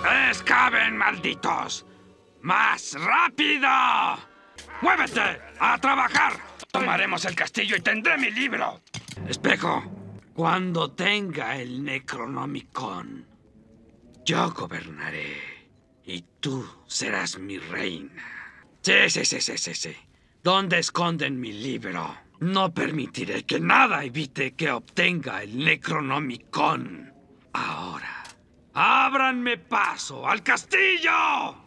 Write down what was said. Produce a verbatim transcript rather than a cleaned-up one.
¡Excaven, malditos! ¡Más rápido! ¡Muévete! ¡A trabajar! Tomaremos el castillo y tendré mi libro. Espejo, cuando tenga el Necronomicon, yo gobernaré y tú serás mi reina. Sí, sí, sí, sí, sí, sí. ¿Dónde esconden mi libro? No permitiré que nada evite que obtenga el Necronomicon. Ahora, ábranme paso al castillo.